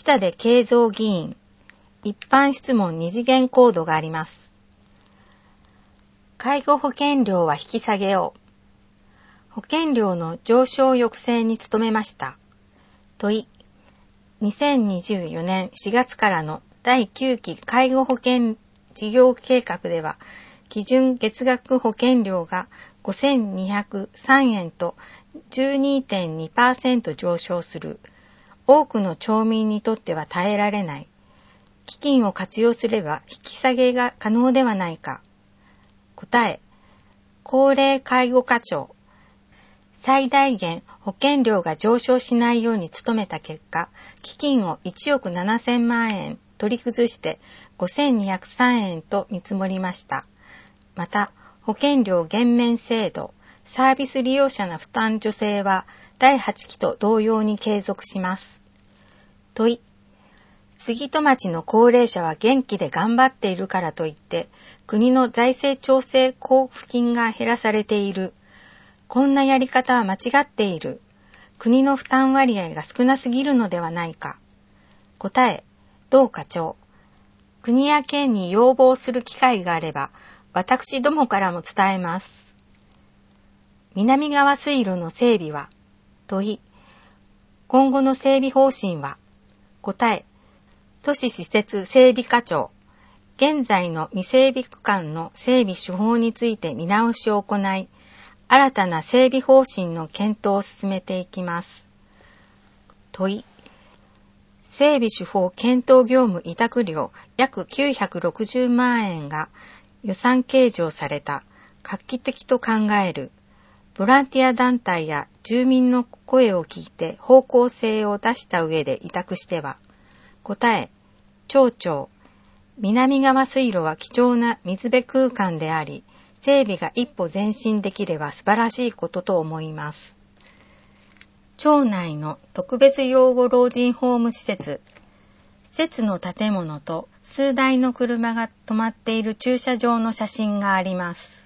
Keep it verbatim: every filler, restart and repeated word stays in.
田出敬三議員、一般質問二次元コードがあります。介護保険料は引き下げよう。保険料の上昇抑制に努めました。問い、にせんにじゅうよねんしがつからのだいきゅうき介護保険事業計画では、基準月額保険料がごせんにひゃくさんえんと じゅうにてんにパーセント 上昇する。多くの町民にとっては耐えられない。基金を活用すれば引き下げが可能ではないか。答え、高齢介護課長。最大限保険料が上昇しないように努めた結果、基金をいちおくななせんまんえん取り崩してごせんにひゃくさんえんと見積もりました。また、保険料減免制度、サービス利用者の負担助成はだいはちきと同様に継続します。問い、杉戸町の高齢者は元気で頑張っているからといって、国の財政調整交付金が減らされている。こんなやり方は間違っている。国の負担割合が少なすぎるのではないか。答え、同課長。国や県に要望する機会があれば、私どもからも伝えます。南側水路の整備は？問い、今後の整備方針は？答え、都市施設整備課長。現在の未整備区間の整備手法について見直しを行い、新たな整備方針の検討を進めていきます。問い、整備手法検討業務委託料約きゅうひゃくろくじゅうまんえんが予算計上された。画期的と考える。ボランティア団体や住民の声を聞いて方向性を出した上で委託しては。答え、町長。南側水路は貴重な水辺空間であり、整備が一歩前進できれば素晴らしいことと思います。町内の特別養護老人ホーム施設。施設の建物と数台の車が止まっている駐車場の写真があります。